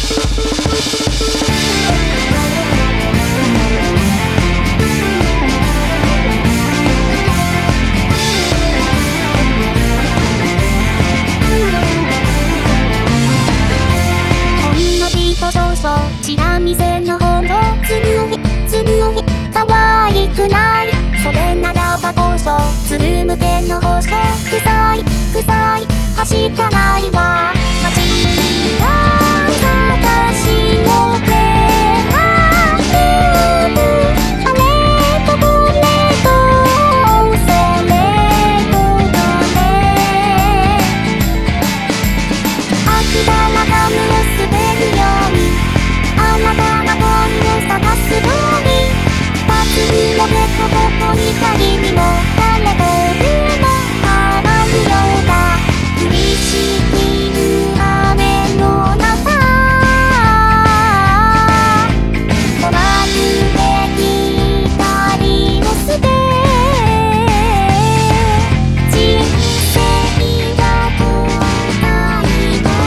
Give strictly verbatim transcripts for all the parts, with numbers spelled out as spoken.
チラ見せのほんのつぶひつぶひ可愛くない。それならばこそつるむけの放送臭い臭いはしたないわ。間違い探しをてあるあれとこれとそれとどれ飽きたらガムを捨てるようにあなたが本を探すようにパズルをペコペコに仮にも誰というも変わるようだ。降りしきる雨の中止まるべき光を捨て人生が答えの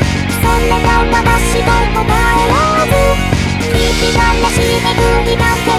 私と答えようず君がらしめぐりだけ